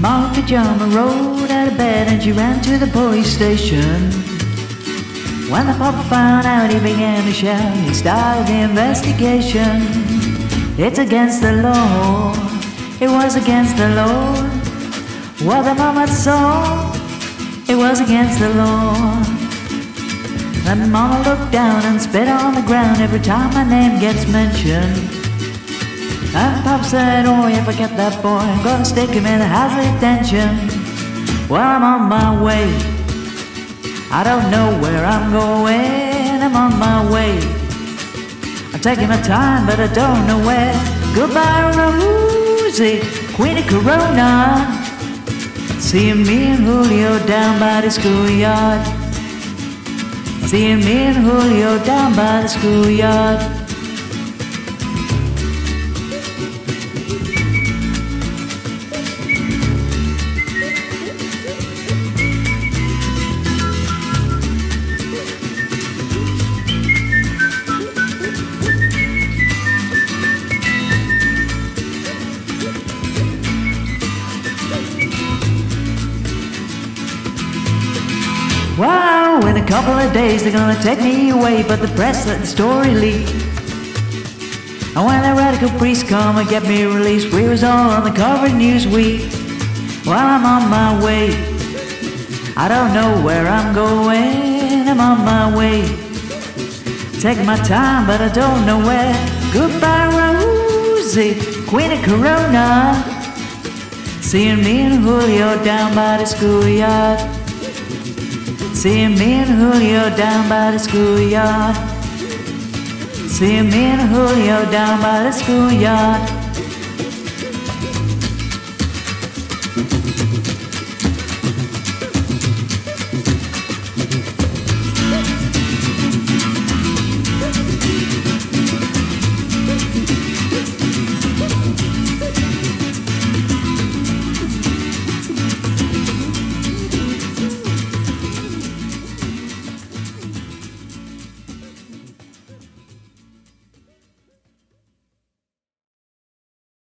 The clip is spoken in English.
Mama Pajama rolled out of bed and she ran to the police station. When the papa found out, he began to shout. He started the investigation. It's against the law. It was against the law. What the mama saw, it was against the law. And mama looked down and spit on the ground every time my name gets mentioned. And Pop said, oh, if I get that boy, I'm gonna stick him in the house of detention. Well, I'm on my way. I don't know where I'm going. I'm on my way. I'm taking my time, but I don't know where. Goodbye, Rosie, Queen of Corona. Seeing me and Julio down by the schoolyard. Seeing me and Julio down by the schoolyard. Wow, in a couple of days they're gonna take me away, but the press let the story leak. And when the radical priests come and get me released, we was all on the cover of Newsweek. Well, I'm on my way. I don't know where I'm going. I'm on my way. Taking my time, but I don't know where. Goodbye, Rosie, Queen of Corona. Seeing me and Julio down by the schoolyard. Seeing me and Julio down by the schoolyard. Seeing me and Julio down by the schoolyard.